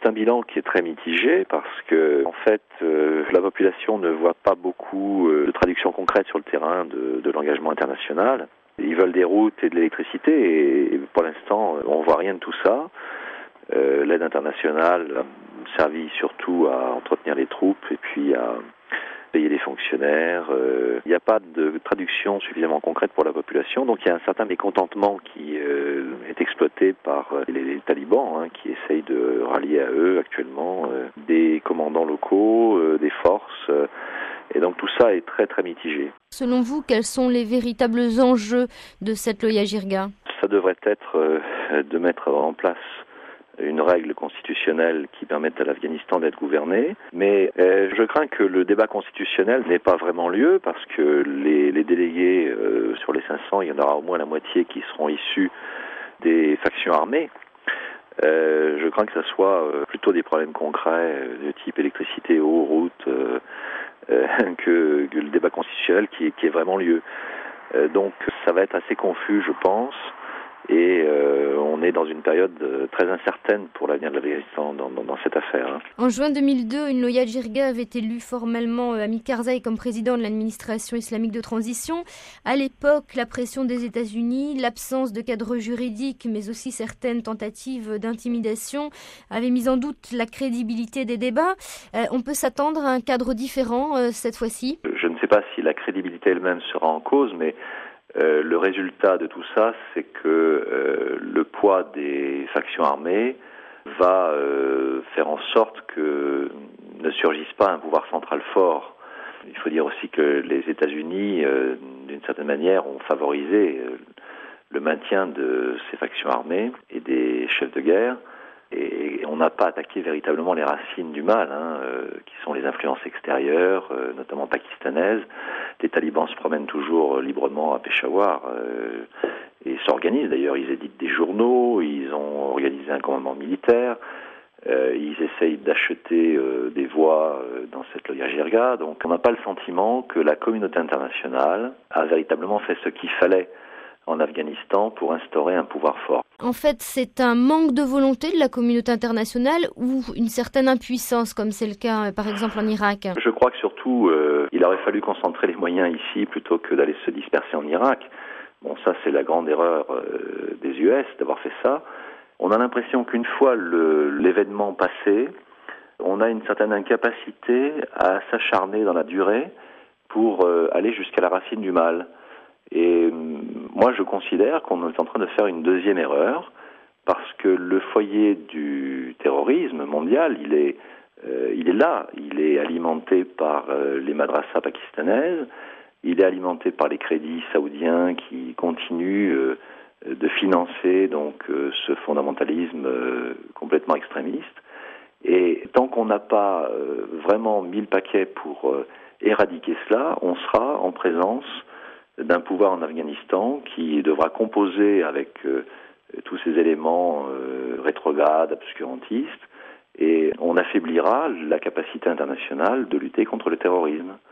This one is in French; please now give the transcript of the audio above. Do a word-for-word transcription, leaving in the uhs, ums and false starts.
C'est un bilan qui est très mitigé parce que, en fait, euh, la population ne voit pas beaucoup euh, de traduction concrète sur le terrain de, de l'engagement international. Ils veulent des routes et de l'électricité et pour l'instant, on voit rien de tout ça. Euh, l'aide internationale a servi surtout à entretenir les troupes et puis à payer les fonctionnaires. Euh, il n'y a pas de traduction suffisamment concrète pour la population, donc il y a un certain mécontentement qui euh, est exploité par les, les talibans, hein, qui essayent de rallier à eux actuellement euh, des commandants locaux, euh, des forces, euh, et donc tout ça est très très mitigé. Selon vous, quels sont les véritables enjeux de cette Loya Jirga ? Ça devrait être euh, de mettre en place une règle constitutionnelle qui permette à l'Afghanistan d'être gouverné. Mais euh, je crains que le débat constitutionnel n'ait pas vraiment lieu parce que les, les délégués, euh, sur les cinq cents, il y en aura au moins la moitié qui seront issus des factions armées. Euh, je crains que ce soit euh, plutôt des problèmes concrets euh, de type électricité, eau, route, euh, euh, que, que le débat constitutionnel qui, qui ait vraiment lieu. Euh, donc ça va être assez confus, je pense. Et euh, on est dans une période euh, très incertaine pour l'avenir de l'Afghanistan dans, dans, dans cette affaire. Hein. En juin deux mille deux, une Loya Jirga avait élu formellement Hamid Karzai comme président de l'administration islamique de transition. À l'époque, la pression des États-Unis, l'absence de cadre juridique, mais aussi certaines tentatives d'intimidation avaient mis en doute la crédibilité des débats. Euh, on peut s'attendre à un cadre différent euh, cette fois-ci ? Je ne sais pas si la crédibilité elle-même sera en cause, mais Euh, le résultat de tout ça, c'est que euh, le poids des factions armées va euh, faire en sorte que ne surgisse pas un pouvoir central fort. Il faut dire aussi que les États-Unis, euh, d'une certaine manière, ont favorisé euh, le maintien de ces factions armées et des chefs de guerre. Et on n'a pas attaqué véritablement les racines du mal, hein, euh, qui sont les influences extérieures, euh, notamment pakistanaises. Les talibans se promènent toujours librement à Peshawar euh, et s'organisent d'ailleurs. Ils éditent des journaux, ils ont organisé un commandement militaire, euh, ils essayent d'acheter euh, des voix euh, dans cette Loya Jirga. Donc on n'a pas le sentiment que la communauté internationale a véritablement fait ce qu'il fallait en Afghanistan pour instaurer un pouvoir fort. En fait, c'est un manque de volonté de la communauté internationale ou une certaine impuissance, comme c'est le cas, par exemple, en Irak ? Je crois que surtout, euh, il aurait fallu concentrer les moyens ici plutôt que d'aller se disperser en Irak. Bon, ça, c'est la grande erreur euh, des U S d'avoir fait ça. On a l'impression qu'une fois le, l'événement passé, on a une certaine incapacité à s'acharner dans la durée pour euh, aller jusqu'à la racine du mal. Et moi, je considère qu'on est en train de faire une deuxième erreur parce que le foyer du terrorisme mondial, il est, euh, il est là. Il est alimenté par euh, les madrassas pakistanaises, il est alimenté par les crédits saoudiens qui continuent euh, de financer donc euh, ce fondamentalisme euh, complètement extrémiste. Et tant qu'on n'a pas euh, vraiment mis le paquet pour euh, éradiquer cela, on sera en présence d'un pouvoir en Afghanistan qui devra composer avec euh, tous ces éléments euh, rétrogrades, obscurantistes, et on affaiblira la capacité internationale de lutter contre le terrorisme.